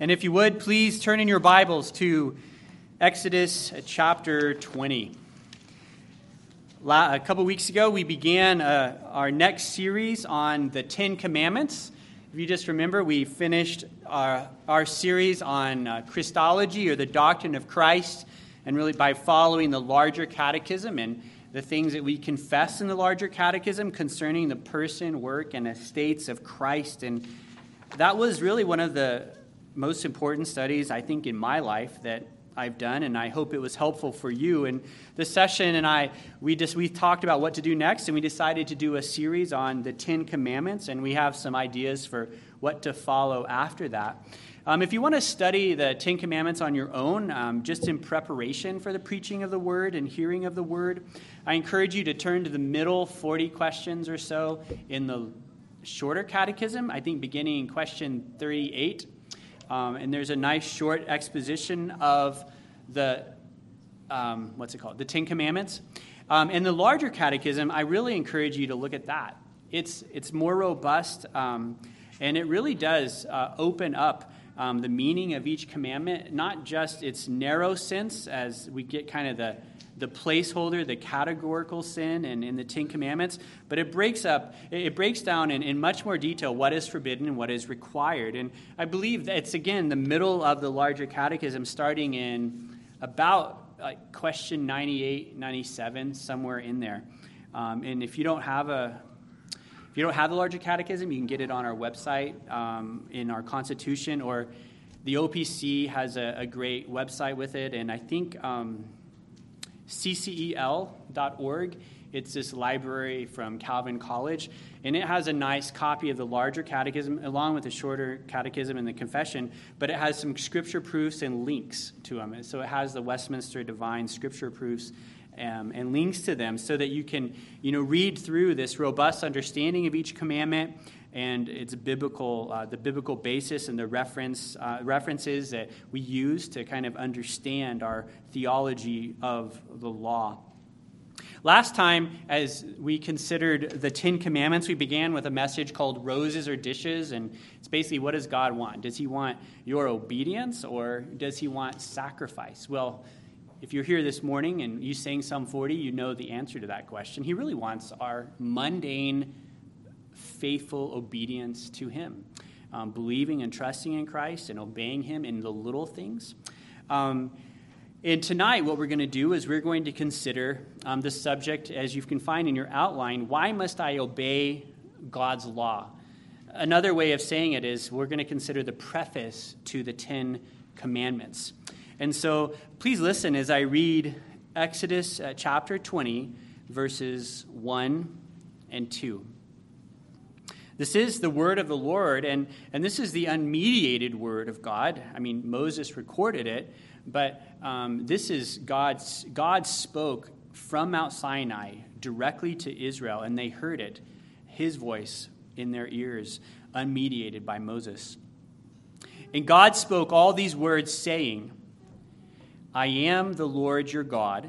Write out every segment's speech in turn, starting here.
And if you would, please turn in your Bibles to Exodus chapter 20. A couple weeks ago, we began our next series on the Ten Commandments. If you just remember, we finished our series on Christology, or the doctrine of Christ, and really by following the larger catechism and the things that we confess in the larger catechism concerning the person, work, and estates of Christ. And that was really one of the most important studies, I think, in my life that I've done, and I hope it was helpful for you. And this session and we talked about what to do next, and we decided to do a series on the Ten Commandments, and we have some ideas for what to follow after that. If you want to study the Ten Commandments on your own, just in preparation for the preaching of the Word and hearing of the Word, I encourage you to turn to the middle 40 questions or so in the shorter catechism, I think beginning in question 38. And there's a nice short exposition of the, the Ten Commandments. And the larger catechism, I really encourage you to look at that. It's more robust, and it really does open up the meaning of each commandment, not just its narrow sense, as we get kind of the placeholder, the categorical sin in the Ten Commandments, but it breaks down in much more detail what is forbidden and what is required. And I believe that it's, again, the middle of the larger catechism, starting in about question 98, 97, somewhere in there. And if you don't have the larger catechism, you can get it on our website, in our Constitution, or the OPC has a great website with it, and I think ccel.org. It's this library from Calvin College, and it has a nice copy of the larger catechism along with the shorter catechism and the confession, but it has some scripture proofs and links to them. And so it has the Westminster Divine Scripture proofs and links to them, so that you can read through this robust understanding of each commandment and its biblical, the biblical basis and the references that we use to kind of understand our theology of the law. Last time, as we considered the Ten Commandments, we began with a message called Roses or Dishes, and it's basically, what does God want? Does he want your obedience, or does he want sacrifice? Well, if you're here this morning and you sang Psalm 40, you know the answer to that question. He really wants our mundane, faithful obedience to him, believing and trusting in Christ and obeying him in the little things. And tonight, what we're going to do is we're going to consider the subject, as you can find in your outline, why must I obey God's law? Another way of saying it is we're going to consider the preface to the Ten Commandments. And so please listen as I read Exodus chapter 20, verses 1 and 2. This is the word of the Lord, and this is the unmediated word of God. I mean, Moses recorded it, but this is God spoke from Mount Sinai directly to Israel, and they heard it, his voice in their ears, unmediated by Moses. And God spoke all these words, saying, I am the Lord your God,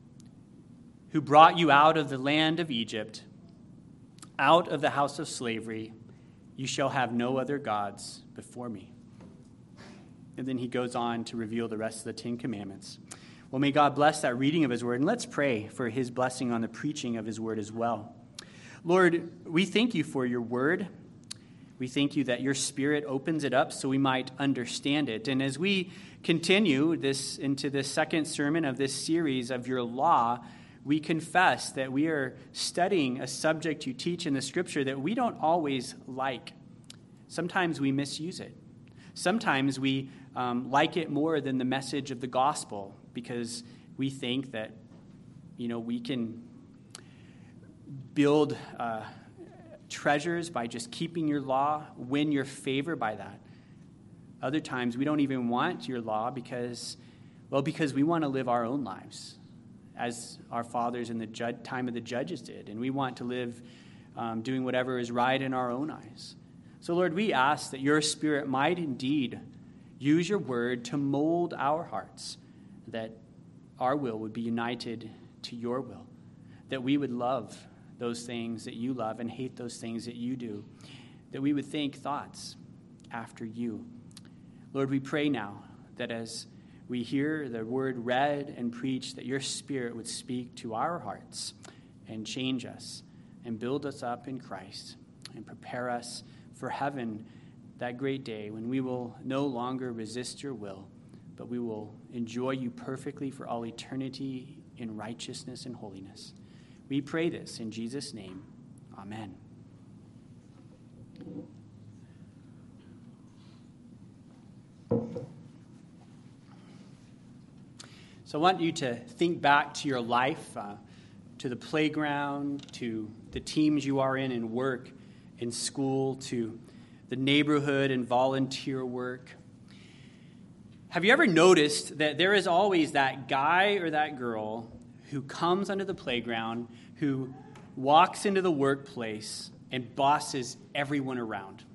who brought you out of the land of Egypt, out of the house of slavery. You shall have no other gods before me. And then he goes on to reveal the rest of the Ten Commandments. Well, may God bless that reading of his word, and let's pray for his blessing on the preaching of his word as well. Lord, we thank you for your word. We thank you that your Spirit opens it up so we might understand it. And as we continue into this second sermon of this series of your law, we confess that we are studying a subject you teach in the Scripture that we don't always like. Sometimes we misuse it. Sometimes we like it more than the message of the gospel, because we think that, we can build treasures by just keeping your law, win your favor by that. Other times we don't even want your law because we want to live our own lives, as our fathers in the time of the judges did, and we want to live doing whatever is right in our own eyes. So, Lord, we ask that your Spirit might indeed use your word to mold our hearts, that our will would be united to your will, that we would love those things that you love and hate those things that you do, that we would think thoughts after you. Lord, we pray now that as we hear the word read and preached, that your Spirit would speak to our hearts and change us and build us up in Christ and prepare us for heaven, that great day when we will no longer resist your will, but we will enjoy you perfectly for all eternity in righteousness and holiness. We pray this in Jesus' name. Amen. So I want you to think back to your life, to the playground, to the teams you are in work, in school, to the neighborhood and volunteer work. Have you ever noticed that there is always that guy or that girl who comes onto the playground, who walks into the workplace and bosses everyone around?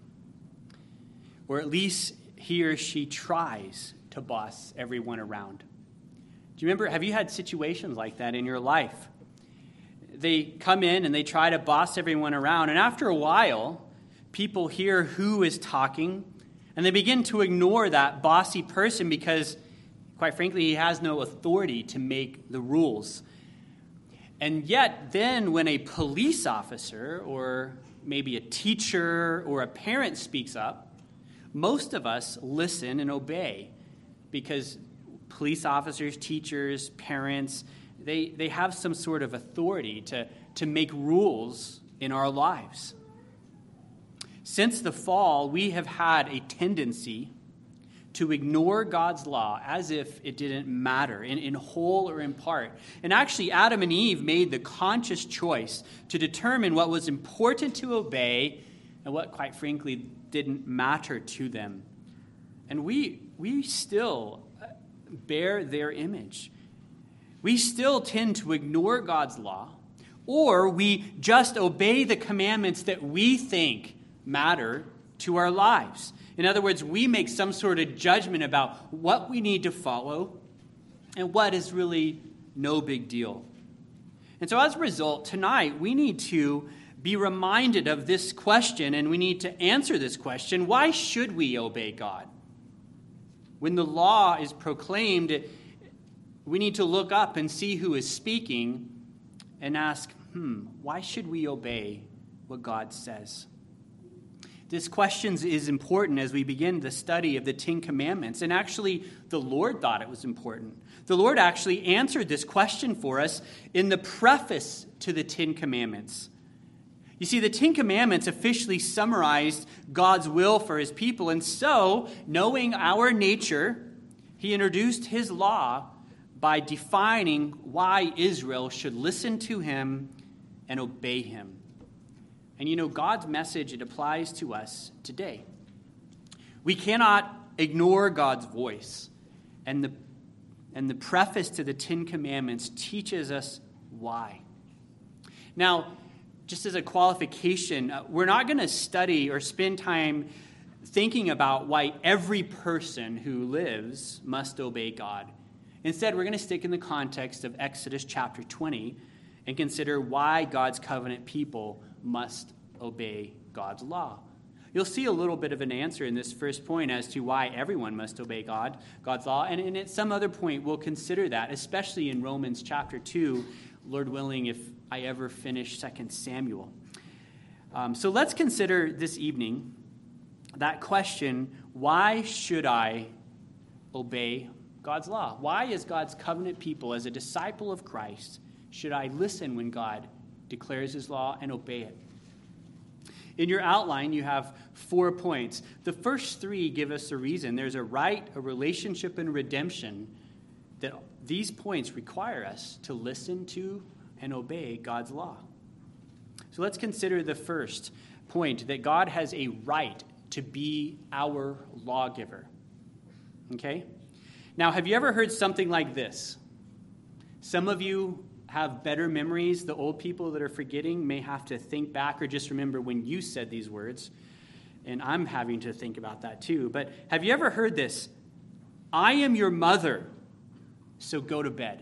Or at least he or she tries to boss everyone around. Do you remember, have you had situations like that in your life? They come in and they try to boss everyone around, and after a while, people hear who is talking, and they begin to ignore that bossy person because, quite frankly, he has no authority to make the rules. And yet, then when a police officer or maybe a teacher or a parent speaks up, most of us listen and obey because police officers, teachers, parents, they have some sort of authority to make rules in our lives. Since the fall, we have had a tendency to ignore God's law as if it didn't matter, in whole or in part. And actually, Adam and Eve made the conscious choice to determine what was important to obey and what, quite frankly, didn't matter to them. And we still bear their image. We still tend to ignore God's law, or we just obey the commandments that we think matter to our lives. In other words, we make some sort of judgment about what we need to follow and what is really no big deal. And so as a result, tonight we need to be reminded of this question, and we need to answer this question: why should we obey God? When the law is proclaimed, we need to look up and see who is speaking and ask, why should we obey what God says? This question is important as we begin the study of the Ten Commandments. And actually, the Lord thought it was important. The Lord actually answered this question for us in the preface to the Ten Commandments. You see, the Ten Commandments officially summarized God's will for his people. And so, knowing our nature, he introduced his law by defining why Israel should listen to him and obey him. And you know, God's message, it applies to us today. We cannot ignore God's voice. And the preface to the Ten Commandments teaches us why. Now, just as a qualification, we're not going to study or spend time thinking about why every person who lives must obey God. Instead, we're going to stick in the context of Exodus chapter 20 and consider why God's covenant people must obey God's law. You'll see a little bit of an answer in this first point as to why everyone must obey God's law. And at some other point, we'll consider that, especially in Romans chapter 2, Lord willing, if I ever finish 2 Samuel. So let's consider this evening that question: why should I obey God's law? Why, as God's covenant people, as a disciple of Christ, should I listen when God declares his law and obey it? In your outline, you have 4 points. The first 3 give us a reason. There's a right, a relationship, and redemption that these points require us to listen to and obey God's law. So let's consider the first point, that God has a right to be our lawgiver. Okay? Now, have you ever heard something like this? Some of you have better memories. The old people that are forgetting may have to think back or just remember when you said these words. And I'm having to think about that too. But have you ever heard this? I am your mother, so go to bed.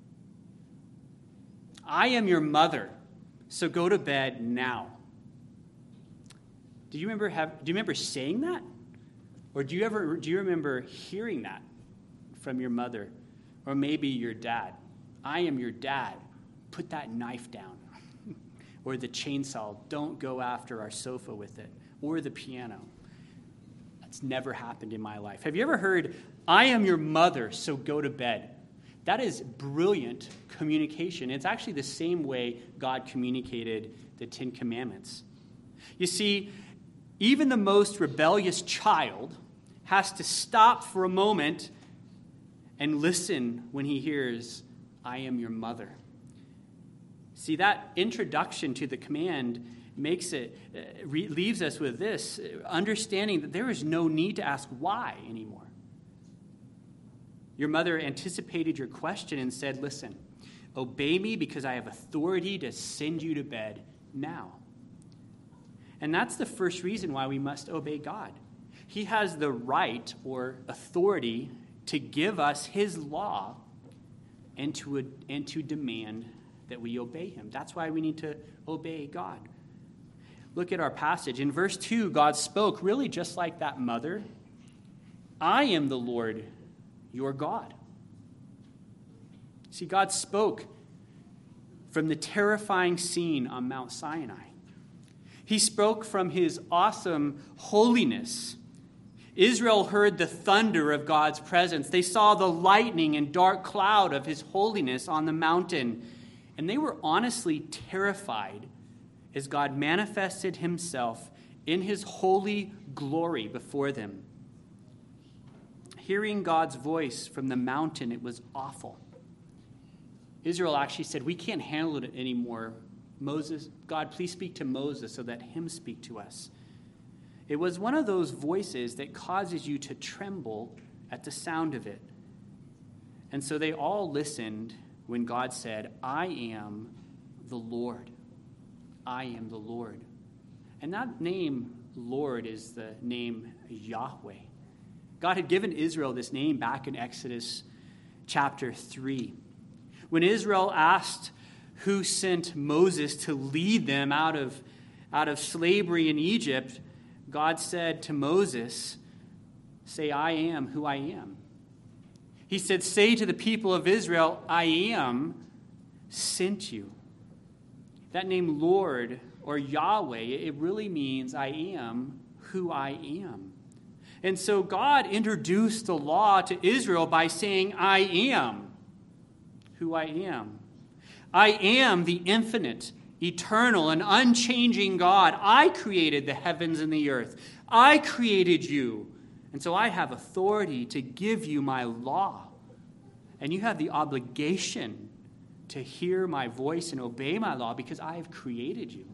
I am your mother, so go to bed now. Do you remember saying that? Or do you remember hearing that from your mother or maybe your dad? I am your dad. Put that knife down. Or the chainsaw, don't go after our sofa with it. Or the piano. That's never happened in my life. Have you ever heard, I am your mother, so go to bed? That is brilliant communication. It's actually the same way God communicated the Ten Commandments. You see, even the most rebellious child has to stop for a moment and listen when he hears, I am your mother. See, that introduction to the command leaves us with this, understanding that there is no need to ask why anymore. Your mother anticipated your question and said, listen, obey me because I have authority to send you to bed now. And that's the first reason why we must obey God. He has the right or authority to give us his law and to demand that we obey him. That's why we need to obey God. Look at our passage. In verse 2, God spoke really just like that mother. I am the Lord, your God. See, God spoke from the terrifying scene on Mount Sinai. He spoke from his awesome holiness. Israel heard the thunder of God's presence. They saw the lightning and dark cloud of his holiness on the mountain. And they were honestly terrified as God manifested himself in his holy glory before them. Hearing God's voice from the mountain, it was awful. Israel actually said, we can't handle it anymore. Moses, God, please speak to Moses so that him speak to us. It was one of those voices that causes you to tremble at the sound of it. And so they all listened when God said, I am the Lord. I am the Lord. And that name, Lord, is the name Yahweh. God had given Israel this name back in Exodus chapter 3. When Israel asked who sent Moses to lead them out of slavery in Egypt, God said to Moses, say, I am who I am. He said, say to the people of Israel, I am sent you. That name Lord or Yahweh, it really means I am who I am. And so God introduced the law to Israel by saying, I am who I am. I am the infinite, eternal, and unchanging God. I created the heavens and the earth. I created you. And so I have authority to give you my law. And you have the obligation to hear my voice and obey my law because I have created you.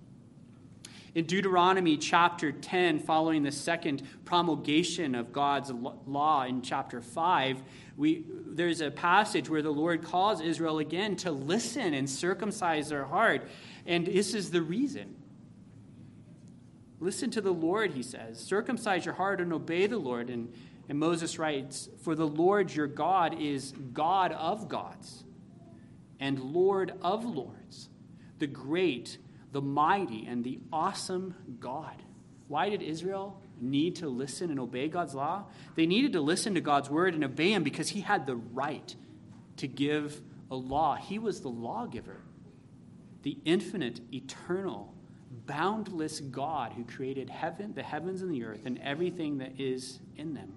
In Deuteronomy chapter 10, following the second promulgation of God's law in chapter 5, there's a passage where the Lord calls Israel again to listen and circumcise their heart. And this is the reason. Listen to the Lord, he says. Circumcise your heart and obey the Lord. And Moses writes, for the Lord your God is God of gods and Lord of lords, the great, the mighty, and the awesome God. Why did Israel need to listen and obey God's law? They needed to listen to God's word and obey him because he had the right to give a law. He was the lawgiver, the infinite, eternal, boundless God who created heaven, the heavens and the earth, and everything that is in them.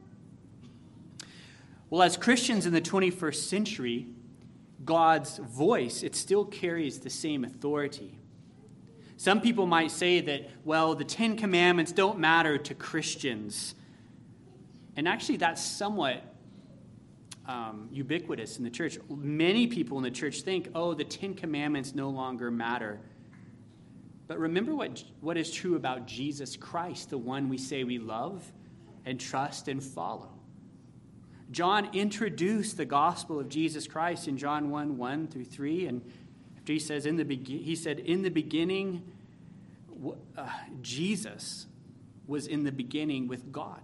Well, as Christians in the 21st century, God's voice, it still carries the same authority. Some people might say that, well, the Ten Commandments don't matter to Christians. And actually, that's somewhat ubiquitous in the church. Many people in the church think, oh, the Ten Commandments no longer matter. But remember what is true about Jesus Christ, the one we say we love and trust and follow. John introduced the gospel of Jesus Christ in John 1:1-3, and after he said, in the beginning, Jesus was in the beginning with God.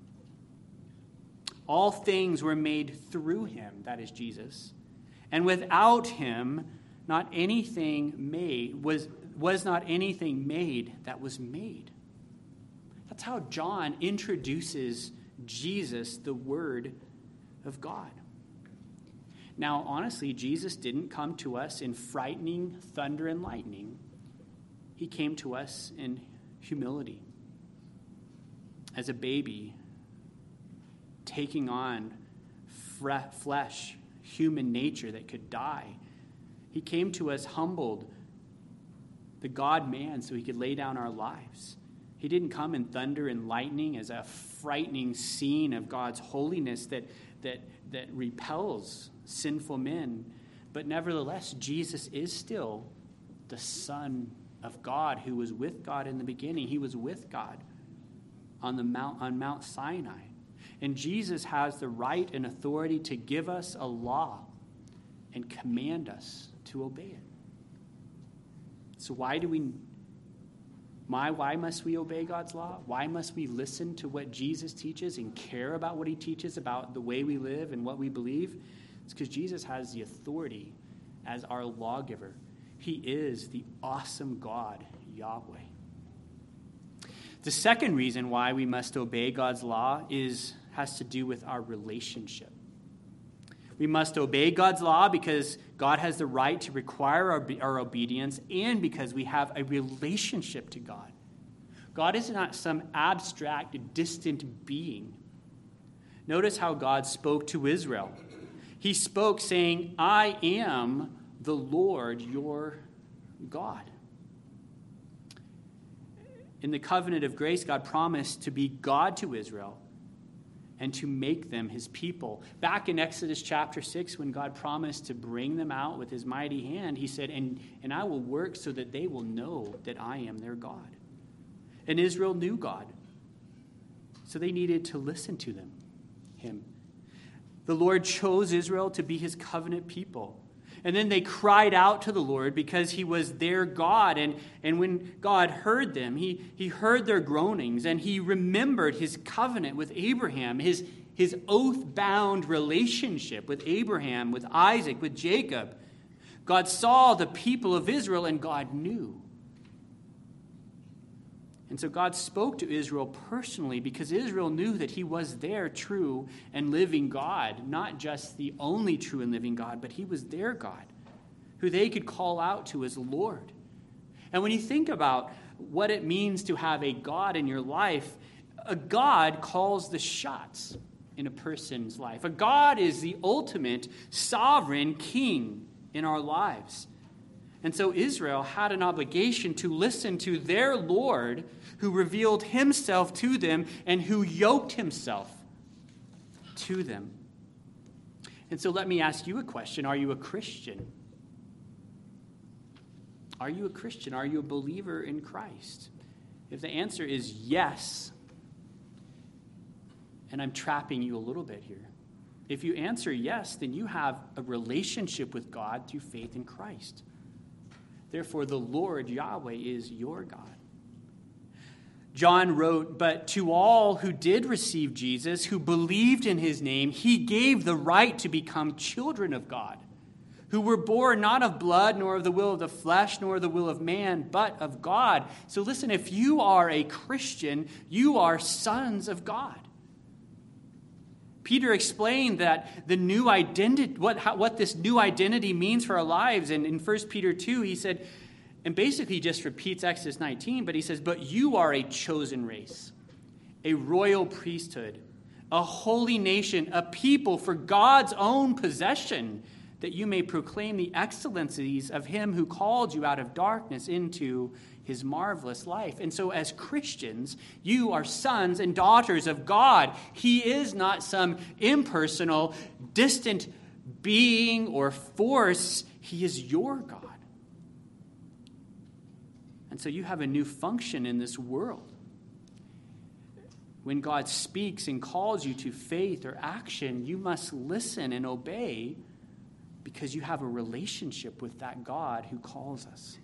All things were made through him, that is Jesus, and without him, was not anything made that was made. That's how John introduces Jesus, the Word of God. Now, honestly, Jesus didn't come to us in frightening thunder and lightning. He came to us in humility. As a baby, taking on flesh, human nature that could die. He came to us humbled, the God-man, so he could lay down our lives. He didn't come in thunder and lightning as a frightening scene of God's holiness that repels sinful men. But nevertheless, Jesus is still the Son of God who was with God in the beginning. He was with God on Mount Sinai. And Jesus has the right and authority to give us a law and command us to obey it. So why must we obey God's law? Why must we listen to what Jesus teaches and care about what he teaches about the way we live and what we believe? It's because Jesus has the authority as our lawgiver. He is the awesome God, Yahweh. The second reason why we must obey God's law has to do with our relationship. We must obey God's law because God has the right to require our obedience and because we have a relationship to God. God is not some abstract, distant being. Notice how God spoke to Israel. He spoke saying, I am the Lord your God. In the covenant of grace, God promised to be God to Israel and to make them his people. Back in Exodus chapter 6, when God promised to bring them out with his mighty hand, he said, and I will work so that they will know that I am their God. And Israel knew God, so they needed to listen to him. The Lord chose Israel to be his covenant people. And then they cried out to the Lord because he was their God. And when God heard them, he heard their groanings, and he remembered his covenant with Abraham, his oath-bound relationship with Abraham, with Isaac, with Jacob. God saw the people of Israel, and God knew. And so God spoke to Israel personally because Israel knew that he was their true and living God, not just the only true and living God, but he was their God, who they could call out to as Lord. And when you think about what it means to have a God in your life, a God calls the shots in a person's life. A God is the ultimate sovereign king in our lives. And so Israel had an obligation to listen to their Lord, who revealed himself to them and who yoked himself to them. And so let me ask you a question. Are you a Christian? Are you a Christian? Are you a believer in Christ? If the answer is yes, and I'm trapping you a little bit here. If you answer yes, then you have a relationship with God through faith in Christ. Therefore, the Lord Yahweh is your God. John wrote, but to all who did receive Jesus, who believed in his name, he gave the right to become children of God, who were born not of blood, nor of the will of the flesh, nor of the will of man, but of God. So listen, if you are a Christian, you are sons of God. Peter explained that the new identity, what this new identity means for our lives. And in 1 Peter 2, he said, and basically just repeats Exodus 19, but he says, but you are a chosen race, a royal priesthood, a holy nation, a people for God's own possession, that you may proclaim the excellencies of him who called you out of darkness into his marvelous life. And so as Christians, you are sons and daughters of God. He is not some impersonal, distant being or force. He is your God. And so you have a new function in this world. When God speaks and calls you to faith or action, you must listen and obey because you have a relationship with that God who calls us.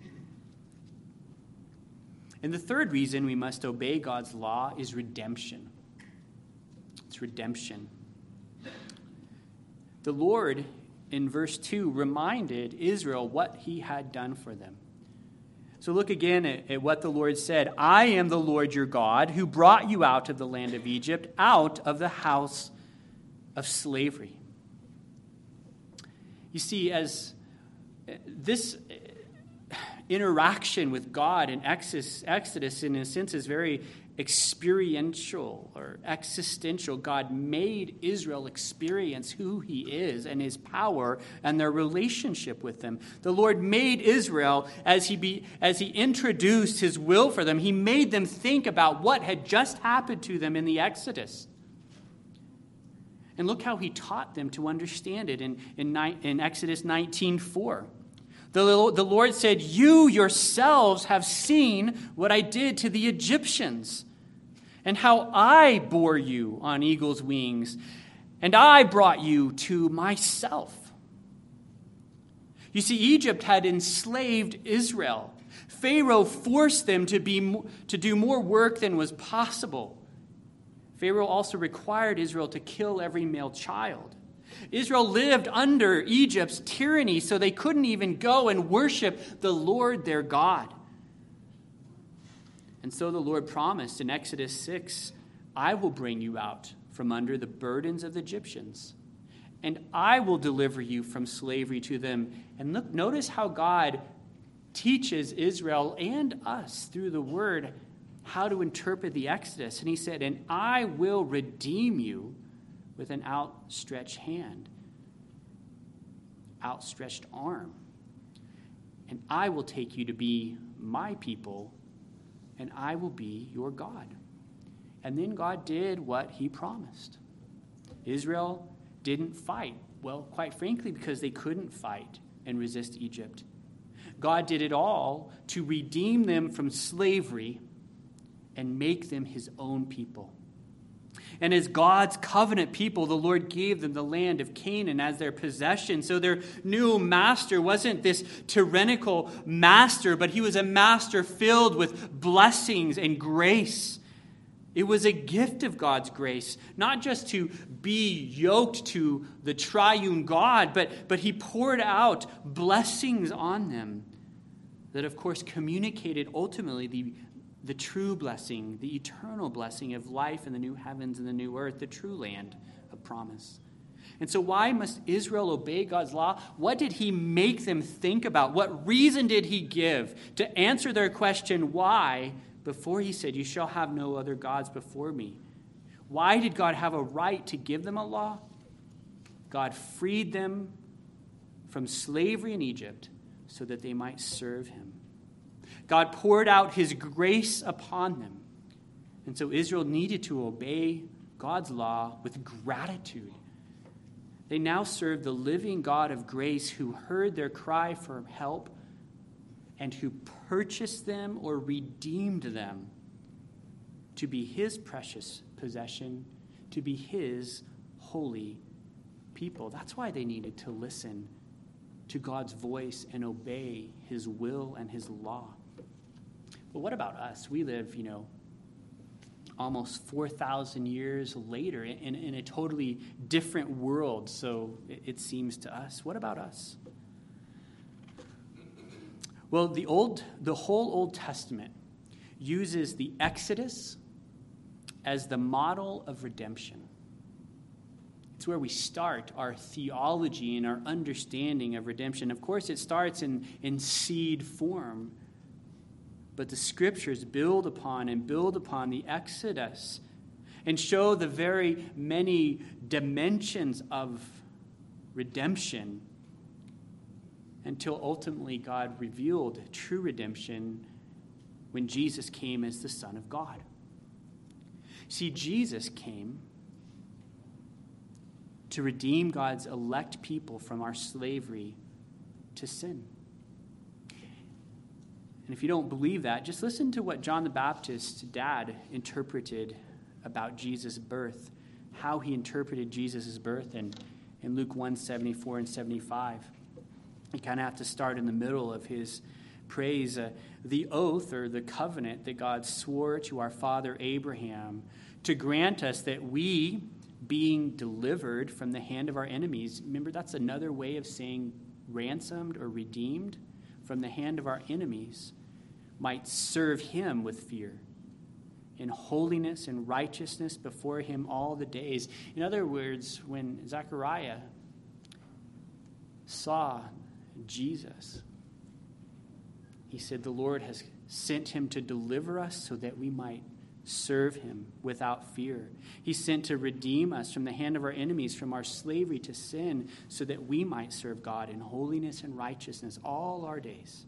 And the third reason we must obey God's law is redemption. It's redemption. The Lord, in verse 2, reminded Israel what he had done for them. So look again at what the Lord said. I am the Lord your God who brought you out of the land of Egypt, out of the house of slavery. You see, as this interaction with God in Exodus, in a sense, is very experiential or existential. God made Israel experience who he is and his power and their relationship with him. The Lord made Israel, as he introduced his will for them, he made them think about what had just happened to them in the Exodus. And look how he taught them to understand it in Exodus 19:4. The Lord said, you yourselves have seen what I did to the Egyptians, and how I bore you on eagle's wings, and I brought you to myself. You see, Egypt had enslaved Israel. Pharaoh forced them to do more work than was possible. Pharaoh also required Israel to kill every male child. Israel lived under Egypt's tyranny, so they couldn't even go and worship the Lord their God. And so the Lord promised in Exodus 6, I will bring you out from under the burdens of the Egyptians, and I will deliver you from slavery to them. And look, notice how God teaches Israel and us through the word how to interpret the Exodus. And he said, and I will redeem you with an outstretched hand, outstretched arm. And I will take you to be my people, and I will be your God. And then God did what he promised. Israel didn't fight. Well, quite frankly, because they couldn't fight and resist Egypt. God did it all to redeem them from slavery and make them his own people. And as God's covenant people, the Lord gave them the land of Canaan as their possession. So their new master wasn't this tyrannical master, but he was a master filled with blessings and grace. It was a gift of God's grace, not just to be yoked to the triune God, but he poured out blessings on them that, of course, communicated ultimately the true blessing, the eternal blessing of life in the new heavens and the new earth, the true land of promise. And so why must Israel obey God's law? What did he make them think about? What reason did he give to answer their question, why, before he said, you shall have no other gods before me? Why did God have a right to give them a law? God freed them from slavery in Egypt so that they might serve him. God poured out his grace upon them. And so Israel needed to obey God's law with gratitude. They now serve the living God of grace who heard their cry for help and who purchased them or redeemed them to be his precious possession, to be his holy people. That's why they needed to listen to God's voice and obey his will and his law. But what about us? We live, almost 4,000 years later in a totally different world, so it seems to us. What about us? Well, the whole Old Testament uses the Exodus as the model of redemption. It's where we start our theology and our understanding of redemption. Of course, it starts in seed form, but the scriptures build upon the Exodus and show the very many dimensions of redemption until ultimately God revealed true redemption when Jesus came as the Son of God. See, Jesus came to redeem God's elect people from our slavery to sin. And if you don't believe that, just listen to what John the Baptist's dad interpreted about Jesus' birth, how he interpreted Jesus' birth in Luke 1:74 and 75. You kind of have to start in the middle of his praise. The oath or the covenant that God swore to our father Abraham to grant us that we, being delivered from the hand of our enemies, remember that's another way of saying ransomed or redeemed, from the hand of our enemies, might serve him with fear, in holiness and righteousness before him all the days. In other words, when Zechariah saw Jesus, he said, the Lord has sent him to deliver us so that we might serve him without fear. He sent to redeem us from the hand of our enemies, from our slavery to sin, so that we might serve God in holiness and righteousness all our days.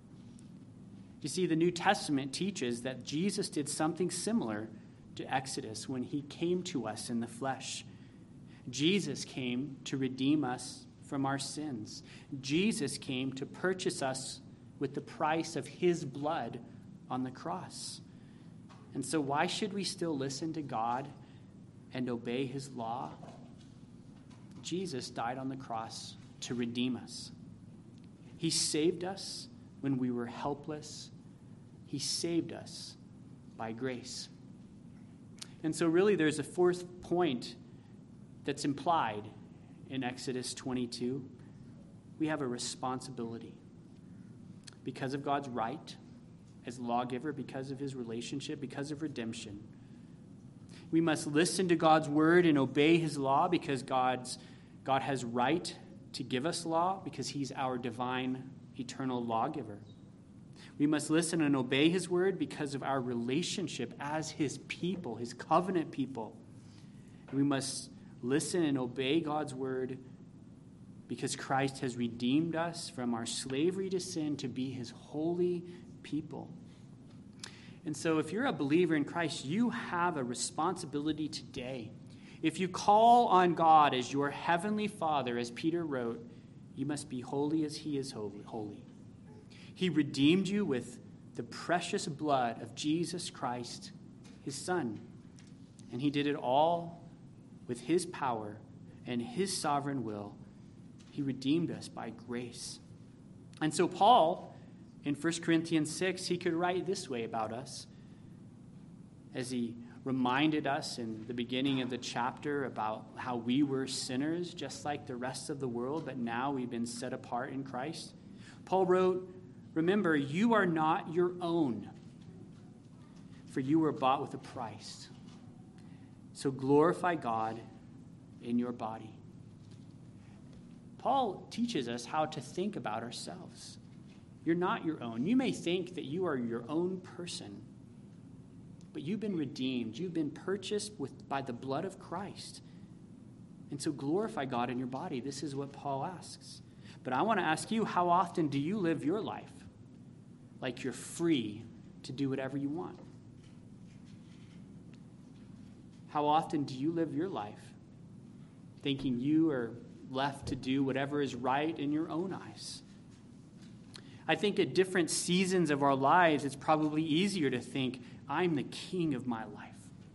You see, the New Testament teaches that Jesus did something similar to Exodus when he came to us in the flesh. Jesus came to redeem us from our sins. Jesus came to purchase us with the price of his blood on the cross. And so why should we still listen to God and obey his law? Jesus died on the cross to redeem us. He saved us when we were helpless. He saved us by grace. And so really there's a fourth point that's implied in Exodus 22. We have a responsibility. Because of God's right as lawgiver, because of his relationship, because of redemption. We must listen to God's word and obey his law because God has right to give us law because he's our divine, eternal lawgiver. We must listen and obey his word because of our relationship as his people, his covenant people. And we must listen and obey God's word because Christ has redeemed us from our slavery to sin to be his holy people. And so if you're a believer in Christ, you have a responsibility today. If you call on God as your heavenly Father, as Peter wrote, you must be holy as he is holy. He redeemed you with the precious blood of Jesus Christ, his Son. And he did it all with his power and his sovereign will. He redeemed us by grace. And so Paul, in 1 Corinthians 6, he could write this way about us, as he reminded us in the beginning of the chapter about how we were sinners, just like the rest of the world, but now we've been set apart in Christ. Paul wrote, remember, you are not your own, for you were bought with a price. So glorify God in your body. Paul teaches us how to think about ourselves. You're not your own. You may think that you are your own person, but you've been redeemed. You've been purchased by the blood of Christ. And so glorify God in your body. This is what Paul asks. But I want to ask you, how often do you live your life like you're free to do whatever you want? How often do you live your life thinking you are left to do whatever is right in your own eyes? I think at different seasons of our lives, it's probably easier to think, I'm the king of my life.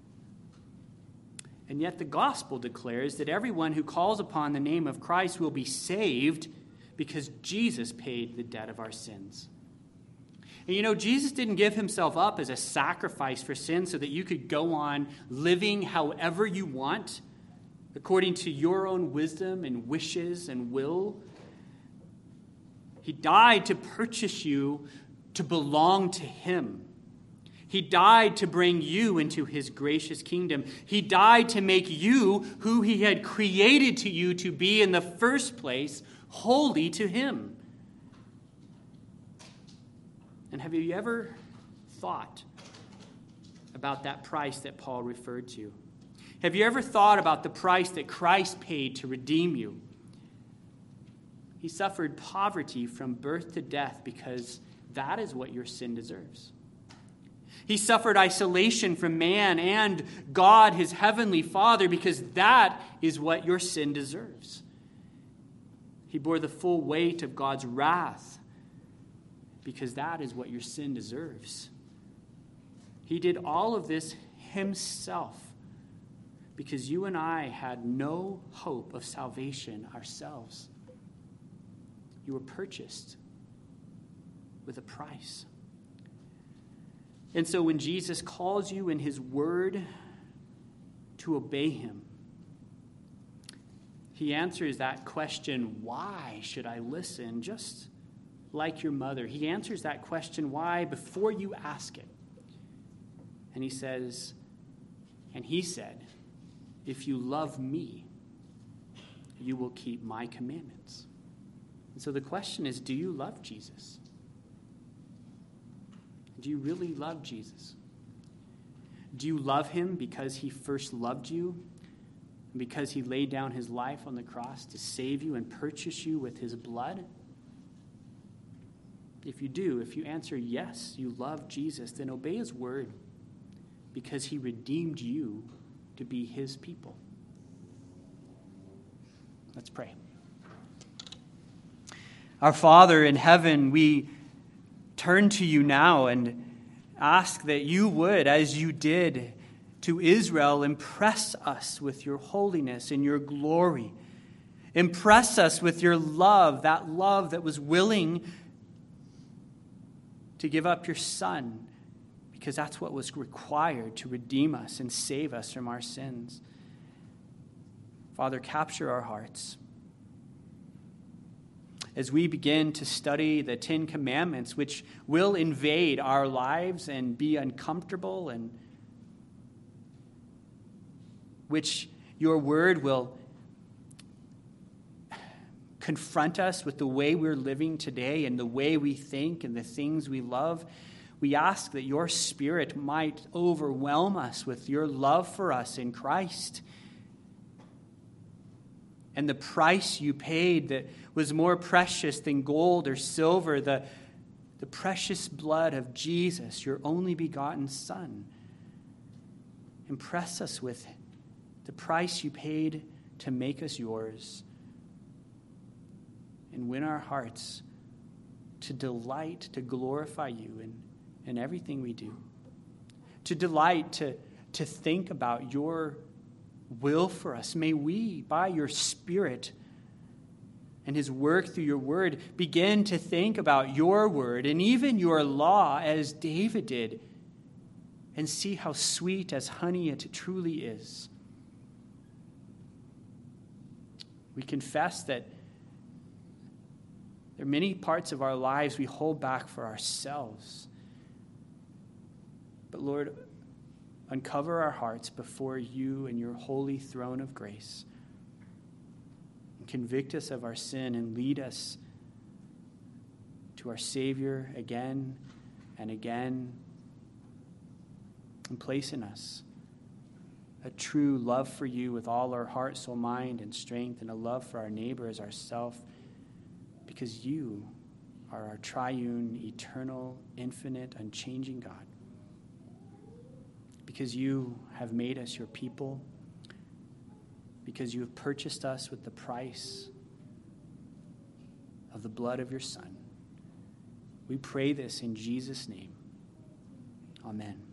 And yet the gospel declares that everyone who calls upon the name of Christ will be saved because Jesus paid the debt of our sins. And you know, Jesus didn't give himself up as a sacrifice for sin so that you could go on living however you want, according to your own wisdom and wishes and will. He died to purchase you to belong to him. He died to bring you into his gracious kingdom. He died to make you who he had created to you to be in the first place, holy to him. And have you ever thought about that price that Paul referred to? Have you ever thought about the price that Christ paid to redeem you? He suffered poverty from birth to death because that is what your sin deserves. He suffered isolation from man and God, his heavenly Father, because that is what your sin deserves. He bore the full weight of God's wrath because that is what your sin deserves. He did all of this himself because you and I had no hope of salvation ourselves. You were purchased with a price. And so when Jesus calls you in his word to obey him, he answers that question, why should I listen, just like your mother. He answers that question, why, before you ask it. And he says, and he said, if you love me, you will keep my commandments. And so the question is, do you love Jesus? Do you really love Jesus? Do you love him because he first loved you? And because he laid down his life on the cross to save you and purchase you with his blood? If you do, if you answer yes, you love Jesus, then obey his word because he redeemed you to be his people. Let's pray. Our Father in heaven, we turn to you now and ask that you would, as you did to Israel, impress us with your holiness and your glory. Impress us with your love that was willing to give up your Son, because that's what was required to redeem us and save us from our sins. Father, capture our hearts. As we begin to study the Ten Commandments, which will invade our lives and be uncomfortable, and which your word will confront us with the way we're living today and the way we think and the things we love, we ask that your Spirit might overwhelm us with your love for us in Christ. And the price you paid that was more precious than gold or silver, the precious blood of Jesus, your only begotten Son. Impress us with the price you paid to make us yours. And win our hearts to delight, to glorify you in everything we do. To delight, to think about your will for us. May we, by your Spirit and his work through your word, begin to think about your word and even your law as David did, and see how sweet as honey it truly is. We confess that there are many parts of our lives we hold back for ourselves. But Lord, uncover our hearts before you and your holy throne of grace. And convict us of our sin and lead us to our Savior again and again. And place in us a true love for you with all our heart, soul, mind, and strength, and a love for our neighbor as ourselves. Because you are our triune, eternal, infinite, unchanging God. Because you have made us your people. Because you have purchased us with the price of the blood of your Son. We pray this in Jesus' name. Amen.